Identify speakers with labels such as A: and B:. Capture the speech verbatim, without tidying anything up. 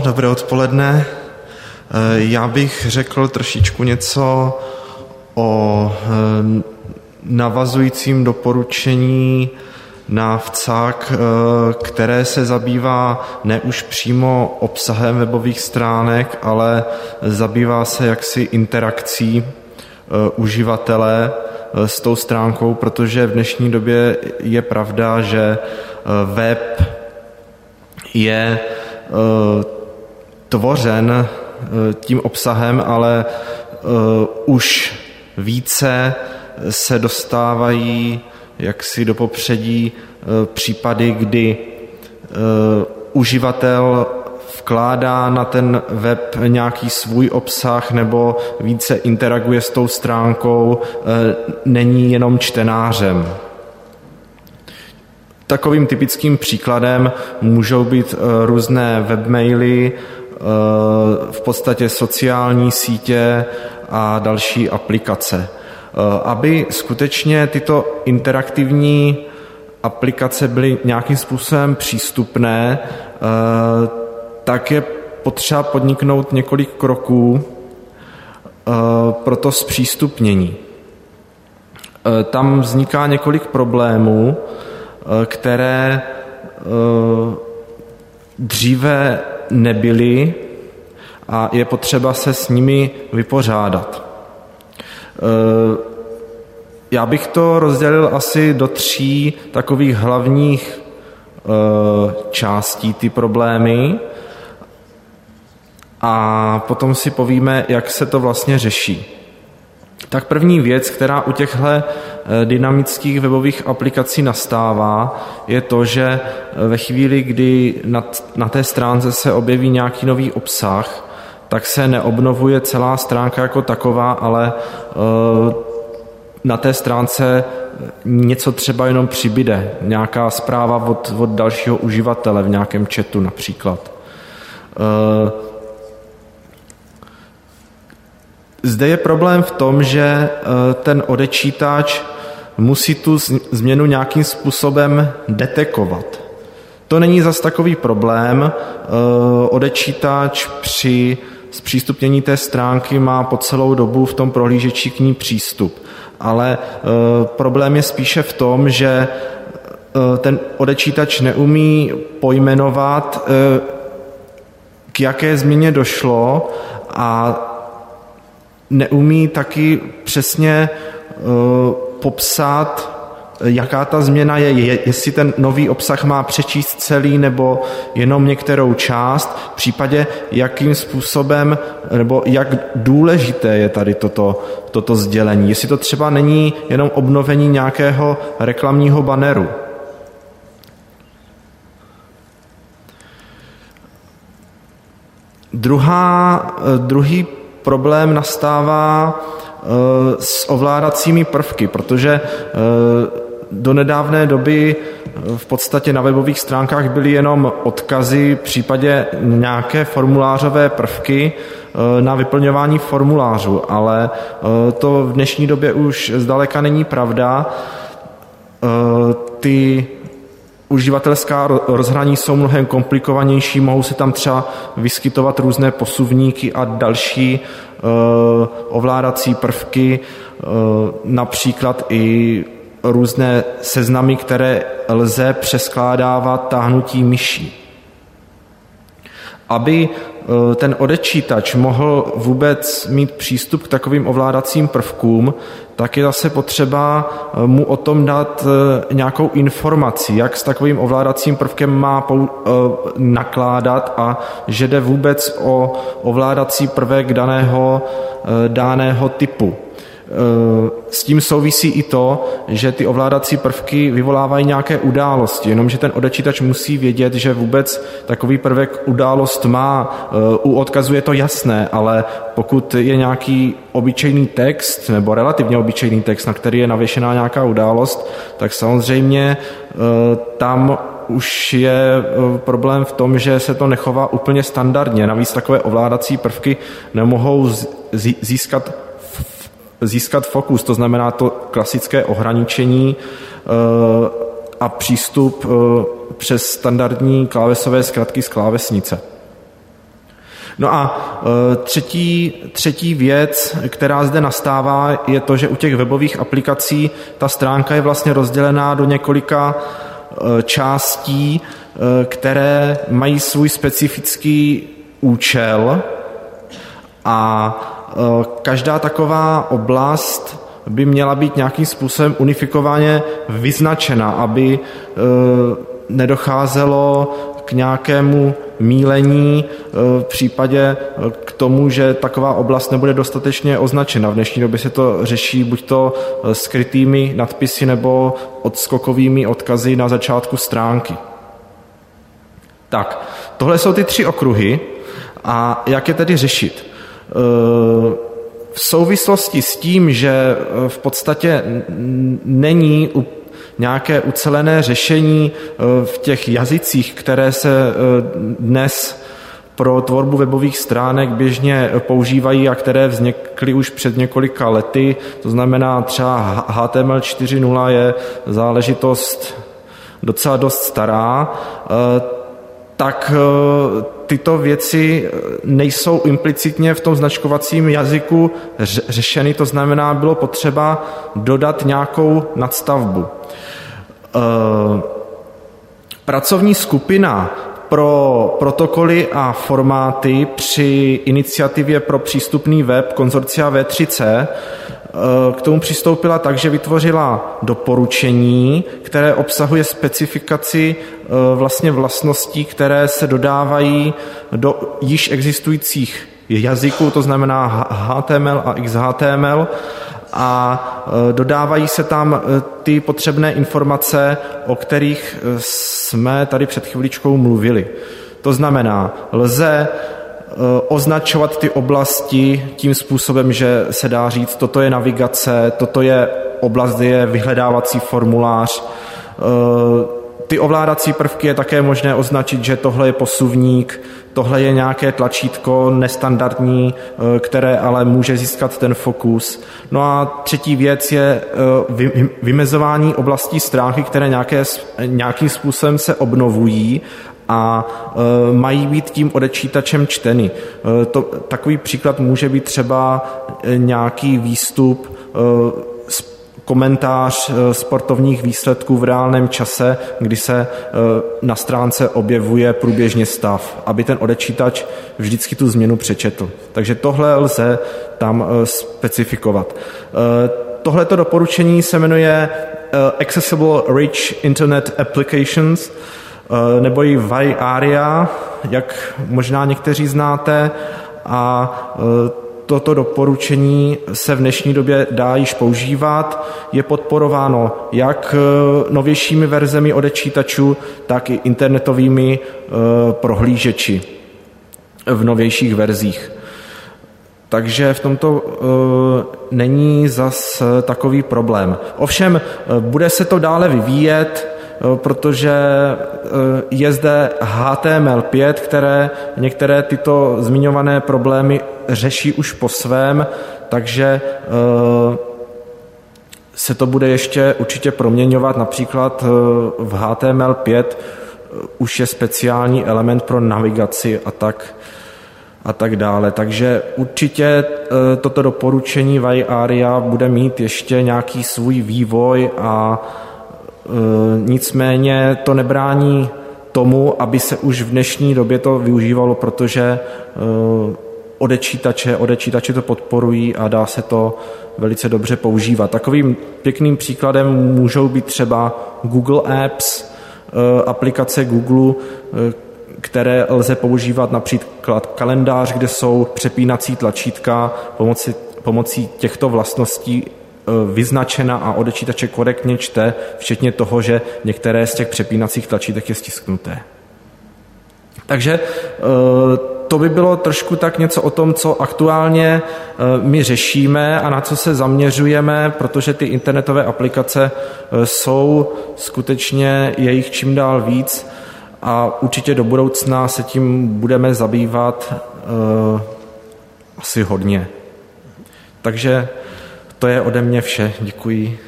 A: dobré odpoledne. Já bych řekl trošičku něco o navazujícím doporučení na V C A K, které se zabývá ne už přímo obsahem webových stránek, ale zabývá se jaksi interakcí uživatele s tou stránkou, protože v dnešní době je pravda, že web je tvořen tím obsahem, ale už více se dostávají jaksi do popředí případy, kdy uživatel vkládá na ten web nějaký svůj obsah nebo více interaguje s tou stránkou, není jenom čtenářem. Takovým typickým příkladem můžou být různé webmaily, v podstatě sociální sítě a další aplikace. Aby skutečně tyto interaktivní aplikace byly nějakým způsobem přístupné, tak je potřeba podniknout několik kroků pro to zpřístupnění. Tam vzniká několik problémů, které dříve nebyly a je potřeba se s nimi vypořádat. Já bych to rozdělil asi do tří takových hlavních částí ty problémy a potom si povíme, jak se to vlastně řeší. Tak první věc, která u těchto dynamických webových aplikací nastává, je to, že ve chvíli, kdy na té stránce se objeví nějaký nový obsah, tak se neobnovuje celá stránka jako taková, ale na té stránce něco třeba jenom přibyde, nějaká zpráva od, od dalšího uživatele v nějakém chatu například. Zde je problém v tom, že ten odečítač musí tu změnu nějakým způsobem detekovat. To není zas takový problém. Odečítač při zpřístupnění té stránky má po celou dobu v tom prohlížeči k ní přístup. Ale problém je spíše v tom, že ten odečítač neumí pojmenovat, k jaké změně došlo a neumí taky přesně popsat, jaká ta změna je, jestli ten nový obsah má přečíst celý nebo jenom některou část, v případě jakým způsobem nebo jak důležité je tady toto, toto sdělení. Jestli to třeba není jenom obnovení nějakého reklamního banneru. Druhá, druhý problém nastává s ovládacími prvky, protože do nedávné doby v podstatě na webových stránkách byly jenom odkazy v případě nějaké formulářové prvky na vyplňování formulářů, ale to v dnešní době už zdaleka není pravda. Ty uživatelská rozhraní jsou mnohem komplikovanější, mohou se tam třeba vyskytovat různé posuvníky a další ovládací prvky, například i různé seznamy, které lze přeskládávat táhnutí myší. Aby ten odečítač mohl vůbec mít přístup k takovým ovládacím prvkům, tak je zase potřeba mu o tom dát nějakou informaci, jak s takovým ovládacím prvkem má nakládat a že jde vůbec o ovládací prvek daného, daného typu. S tím souvisí i to, že ty ovládací prvky vyvolávají nějaké události, jenomže ten odečítač musí vědět, že vůbec takový prvek událost má. U odkazu je to jasné, ale pokud je nějaký obyčejný text nebo relativně obyčejný text, na který je navěšená nějaká událost, tak samozřejmě tam už je problém v tom, že se to nechová úplně standardně. Navíc takové ovládací prvky nemohou získat získat fokus, to znamená to klasické ohraničení a přístup přes standardní klávesové zkratky z klávesnice. No a třetí, třetí věc, která zde nastává, je to, že u těch webových aplikací ta stránka je vlastně rozdělená do několika částí, které mají svůj specifický účel a každá taková oblast by měla být nějakým způsobem unifikovaně vyznačena, aby nedocházelo k nějakému mýlení v případě k tomu, že taková oblast nebude dostatečně označena. V dnešní době se to řeší buď to skrytými nadpisy nebo odskokovými odkazy na začátku stránky. Tak, tohle jsou ty tři okruhy a jak je tedy řešit? V souvislosti s tím, že v podstatě není nějaké ucelené řešení v těch jazycích, které se dnes pro tvorbu webových stránek běžně používají a které vznikly už před několika lety, to znamená třeba H T M L čtyři tečka nula je záležitost docela dost stará, tak tyto věci nejsou implicitně v tom značkovacím jazyku řešeny, to znamená, bylo potřeba dodat nějakou nadstavbu. Pracovní skupina pro protokoly a formáty při iniciativě pro přístupný web konzorcia V tři C k tomu přistoupila tak, že vytvořila doporučení, které obsahuje specifikaci vlastně vlastností, které se dodávají do již existujících jazyků, to znamená H T M L a X H T M L, a dodávají se tam ty potřebné informace, o kterých jsme tady před chviličkou mluvili. To znamená, lze označovat ty oblasti tím způsobem, že se dá říct, toto je navigace, toto je oblast, kde je vyhledávací formulář. Ty ovládací prvky je také možné označit, že tohle je posuvník, tohle je nějaké tlačítko nestandardní, které ale může získat ten fokus. No a třetí věc je vymezování oblastí stránky, které nějaké, nějakým způsobem se obnovují a e, mají být tím odečítačem čteny. E, to, takový příklad může být třeba nějaký výstup, e, komentář e, sportovních výsledků v reálném čase, kdy se e, na stránce objevuje průběžně stav, aby ten odečítač vždycky tu změnu přečetl. Takže tohle lze tam e, specifikovat. E, tohleto doporučení se jmenuje e, Accessible Rich Internet Applications, nebo i V I ARIA, jak možná někteří znáte, a toto doporučení se v dnešní době dá již používat. Je podporováno jak novějšími verzemi odečítačů, tak i internetovými prohlížeči v novějších verzích. Takže v tomto není zas takový problém. Ovšem, bude se to dále vyvíjet, protože je zde H T M L pět, které některé tyto zmiňované problémy řeší už po svém, takže se to bude ještě určitě proměňovat. Například v H T M L pět už je speciální element pro navigaci a tak, a tak dále. Takže určitě toto doporučení V I ARIA bude mít ještě nějaký svůj vývoj a nicméně to nebrání tomu, aby se už v dnešní době to využívalo, protože odečítače, odečítače to podporují a dá se to velice dobře používat. Takovým pěkným příkladem můžou být třeba Google Apps, aplikace Google, které lze používat například kalendář, kde jsou přepínací tlačítka pomocí, pomocí těchto vlastností vyznačena a odečítače korektně čte, včetně toho, že některé z těch přepínacích tlačítek je stisknuté. Takže to by bylo trošku tak něco o tom, co aktuálně my řešíme a na co se zaměřujeme, protože ty internetové aplikace jsou skutečně jejich čím dál víc a určitě do budoucna se tím budeme zabývat uh, asi hodně. Takže to je ode mě vše. Děkuji.